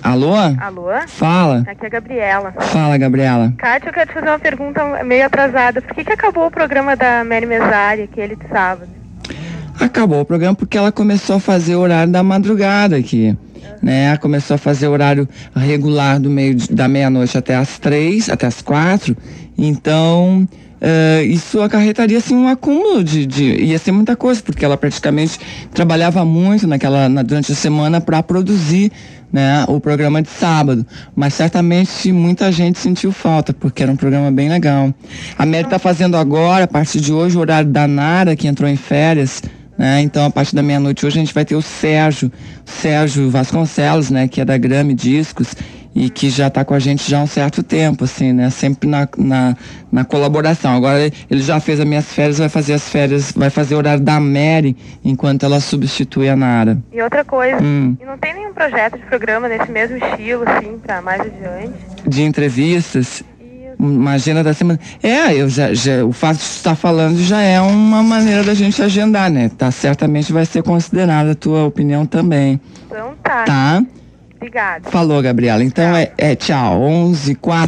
Alô? Alô? Fala. Aqui é a Gabriela. Fala, Gabriela. Kátia, eu quero te fazer uma pergunta meio atrasada. Por que acabou o programa da Mary Mesari, aquele de sábado? Acabou o programa porque ela começou a fazer o horário da madrugada aqui, né? Começou a fazer o horário regular da meia-noite até as 3, até as 4. Então, isso acarretaria assim um acúmulo ia ser muita coisa, porque ela praticamente trabalhava muito durante a semana para produzir, né, o programa de sábado, mas certamente muita gente sentiu falta, porque era um programa bem legal. A Mary está fazendo agora, a partir de hoje, o horário da Nara, que entrou em férias, né? Então, a partir da meia-noite hoje a gente vai ter o Sérgio Vasconcelos, né, que é da Grame Discos e que já está com a gente já há um certo tempo, assim, né, sempre na colaboração. Agora ele já fez as minhas férias, vai fazer o horário da Mary enquanto ela substitui a Nara. E outra coisa, e não tem nenhum projeto de programa nesse mesmo estilo, assim, para mais adiante? De entrevistas? Uma agenda da semana. O fato de estar falando já é uma maneira da gente agendar, né? Certamente vai ser considerada a tua opinião também. Então tá. Tá? Obrigada. Falou, Gabriela. Então tchau. 11:04.